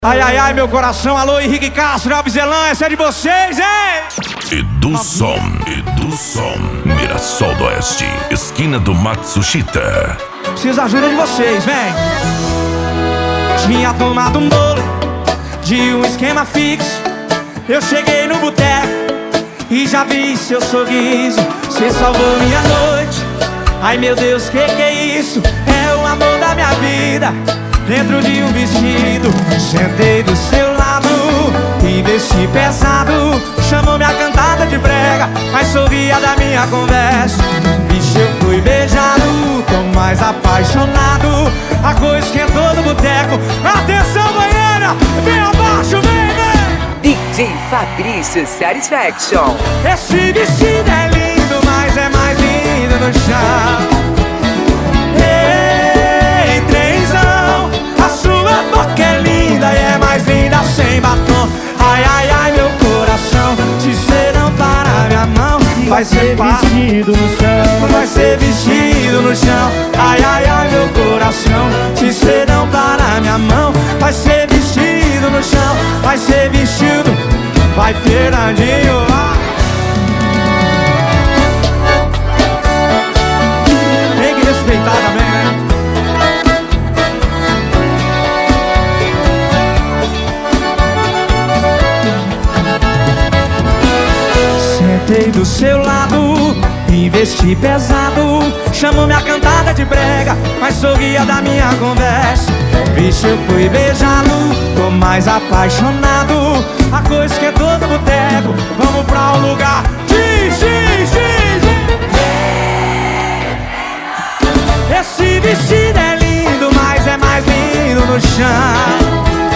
Ai, ai, ai, meu coração, alô, Henrique Castro, Nova Zelândia, essa é de vocês, hein? Edusson, Mirassol do Oeste, esquina do Matsushita. Preciso da ajuda de vocês, vem. Tinha tomado um bolo de um esquema fixo. Eu cheguei no boteco e já vi seu sorriso. Você salvou minha noite. Ai, meu Deus, que é isso? É o amor da minha vida dentro de um vestido. Sentei do seu lado e vesti pesado. Chamou minha cantada de brega, mas sorria da minha conversa. Vixe, eu fui beijado, tô mais apaixonado. A coisa esquentou no boteco. Atenção, banheira, vem abaixo, vem, vem. DJ Fabrício Satisfaction. Esse vestido é lindo, mas é mais lindo no chão. Ei, trenzão, a sua boca é linda e é mais linda sem batom. Ai, ai, ai, meu coração, se cê não parar minha mão, vai ser vestido no chão, vai ser vestido no chão. Ai, ai, ai, meu coração, se cê não parar minha mão, vai ser vestido no chão, vai ser vestido, vai Fernandinho. Tem que respeitar também, né? Sentei do seu lado e vesti pesado. Chamou minha cantada de brega, mas sorria da minha conversa. Vixe, eu fui beijado, tô mais apaixonado. A coisa esquentou no boteco, vamos pra um lugar. Diz, diz, diz. Esse vestido é lindo, mas é mais lindo no chão.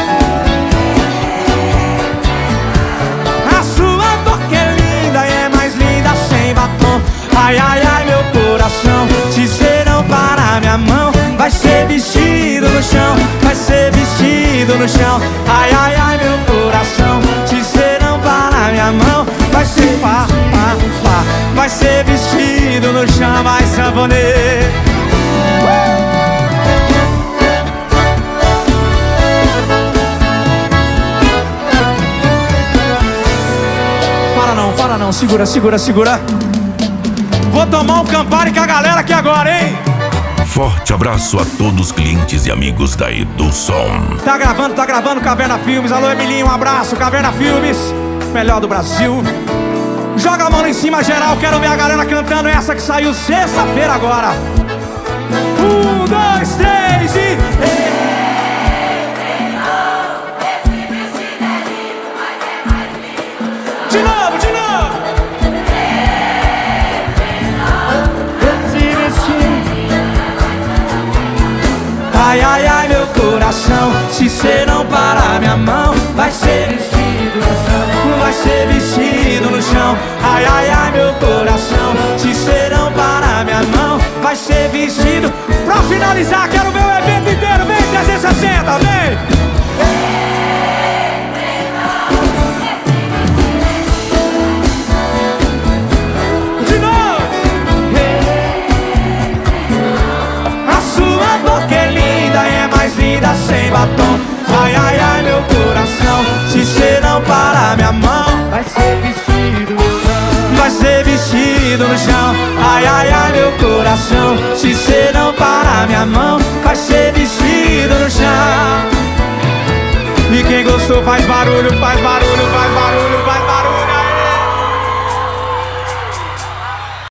A sua boca é linda e é mais linda sem batom. Ai, ai, ai, meu coração, se cê não parar minha mão, vai ser vestido no chão, vai ser vestido no chão. Ai, ai, ai, meu coração, se cê não parar minha mão, vai ser vai ser vestido no chão, vai sanfoneiro. Para não, segura, segura, segura. Vou tomar um Campari com a galera aqui agora, hein? Forte abraço a todos os clientes e amigos da Edusson. Tá gravando Caverna Filmes. Alô, Emilinho, um abraço, Caverna Filmes, melhor do Brasil. Joga a mão lá em cima, geral, quero ver a galera cantando essa que saiu sexta-feira agora. 1, 2, 3 e... De novo, de novo. Ai, ai, ai, meu coração, se cê não parar minha mão, vai ser vestido no chão, vai ser vestido no chão. Ai, ai, ai, meu coração, se cê não parar minha mão, vai ser vestido. Pra finalizar, quero ver o evento inteiro, vem 360, vem. Linda sem batom. Ai, ai, ai, meu coração, se cê não parar minha mão, vai ser vestido no chão, vai ser vestido no chão. Ai, ai, ai, meu coração, se cê não parar minha mão, vai ser vestido no chão. E quem gostou faz barulho, faz barulho, faz barulho.